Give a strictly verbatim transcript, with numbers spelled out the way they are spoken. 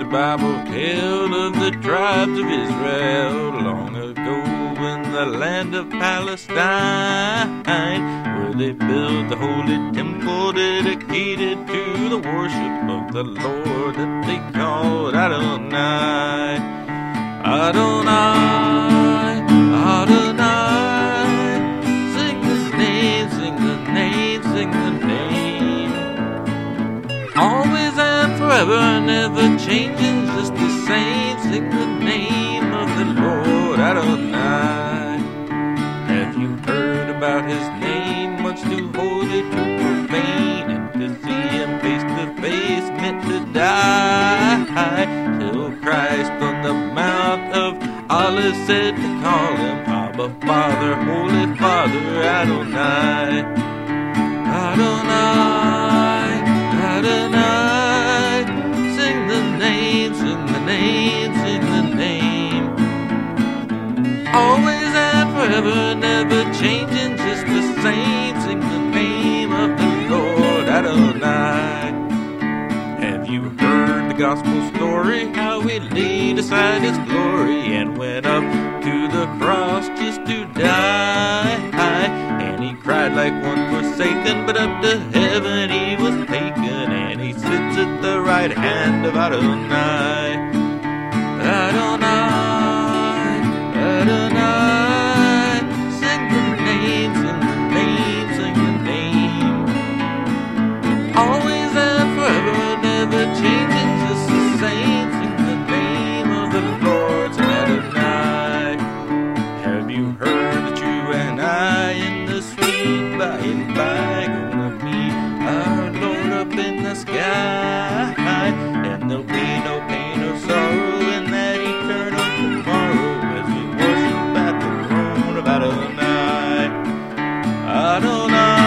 Bible tale of the tribes of Israel long ago in the land of Palestine, where they built the holy temple dedicated to the worship of the Lord that they called Adonai. Adonai, Adonai, sing the name, sing the name, sing the name. Always and forever, never changing, just the same. Sing the name of the Lord Adonai. Have you heard about his name? Much too holy to profane, and to see him face to face meant to die. Till Christ on the Mount of Olives said to call him Abba, Father, Holy Father Adonai. Adonai, Adonai, sing the name, sing the name, sing the name. Always and forever, never changing, just the same. Sing the name of the Lord Adonai. Have you heard the gospel story? How he laid aside his glory and went up to the cross just to die. And he cried like one forsaken, but up to heaven he was taken, and he sits at the right hand of Adonai. Adonai, Adonai, sing the name, sing the name, sing the name. Always and forever, never changing, just the same. Sing the name of the Lord Adonai. Have you heard that you and I in the sweet by and by gonna meet our Lord up in the sky? And there'll be no pain or sorrow in that eternal tomorrow as we worship at the throne of Adonai. Adonai.